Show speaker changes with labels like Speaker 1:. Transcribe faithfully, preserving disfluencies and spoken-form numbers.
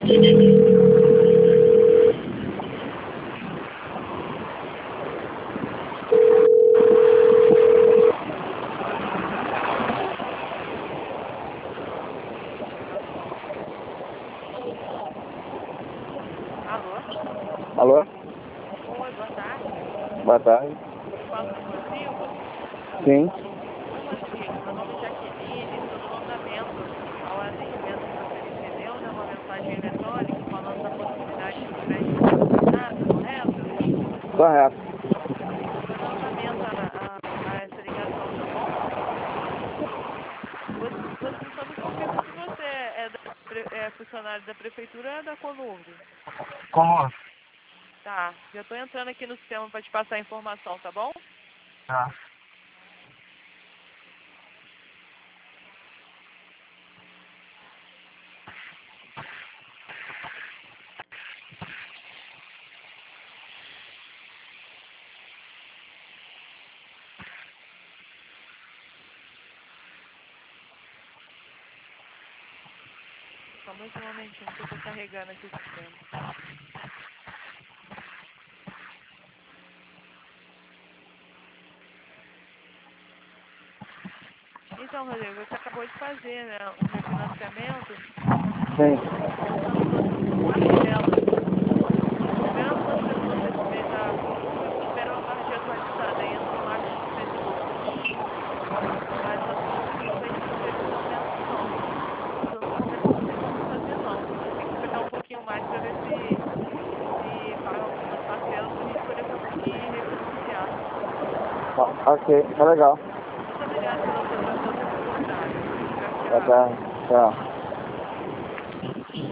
Speaker 1: Alô?
Speaker 2: Alô?
Speaker 1: Oi, boa tarde.
Speaker 2: Boa tarde.
Speaker 1: Eu falo com o Rodrigo.
Speaker 2: Sim.
Speaker 1: Oi, Rodrigo. Meu nome é Jaqueline. Estou dando andamento ao atendimento que você recebeu, né? Uma mensagem eletrônica falando da possibilidade de um crédito financiado, correto?
Speaker 2: Correto.
Speaker 1: Eu vou dar andamento a, a- a essa ligação, tá bom? Você, você só me confirma se você é, da pre- é funcionário da prefeitura ou é da Columbe.
Speaker 2: Como?
Speaker 1: Tá. Já estou entrando aqui no sistema para te passar a informação, tá bom?
Speaker 2: Tá.
Speaker 1: Só mais um momentinho que eu estou carregando aqui o sistema. Então, Rodrigo, você acabou de fazer, né, um refinanciamento
Speaker 2: Sim.
Speaker 1: juntando todas as suas parcelas. A primeira transferência que você fez à Columbe, eu espero ela estar de atualizada, aí entra no máximo de três minutos. Mas a Columbe não vai te fazer esse aumento, não. Totalmente não tem como fazer, não. Você tem que esperar um pouquinho mais para ver se, se paga algumas parcelas para a gente poder conseguir refinanciar.
Speaker 2: Ó, ok, tá legal.
Speaker 1: Muito obrigada pela sua, pela sua disponibilidade. Tchau,
Speaker 2: Boa
Speaker 1: tchau.
Speaker 2: tarde. Tchau.